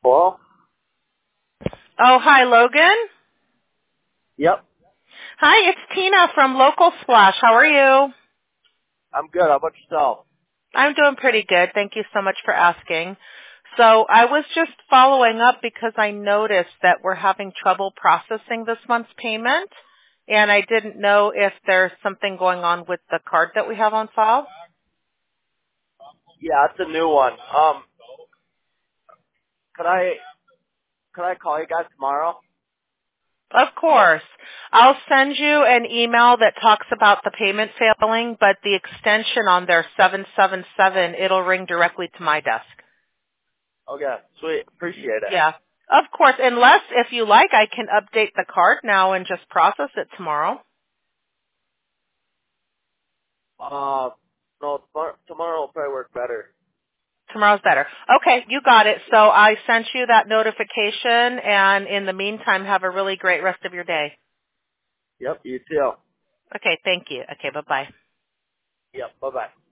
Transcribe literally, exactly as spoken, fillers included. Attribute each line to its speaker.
Speaker 1: Hello?
Speaker 2: Oh, hi, Logan.
Speaker 1: Yep.
Speaker 2: Hi, it's Tina from Local Splash. How are you?
Speaker 1: I'm good. How about yourself?
Speaker 2: I'm doing pretty good. Thank you so much for asking. So I was just following up because I noticed that we're having trouble processing this month's payment, and I didn't know if there's something going on with the card that we have on file.
Speaker 1: Yeah, it's a new one. Um, could I could I call you guys tomorrow?
Speaker 2: Of course. I'll send you an email that talks about the payment failing, but the extension on there, seven seven seven, it'll ring directly to my desk.
Speaker 1: Okay, sweet. Appreciate it.
Speaker 2: Yeah. Of course, unless if you like, I can update the card now and just process it tomorrow.
Speaker 1: Uh, no, tomorrow, tomorrow will probably work better.
Speaker 2: Tomorrow's better. Okay, you got it. So I sent you that notification, and in the meantime, have a really great rest of your day.
Speaker 1: Yep, you too.
Speaker 2: Okay, thank you. Okay, bye-bye.
Speaker 1: Yep, bye-bye.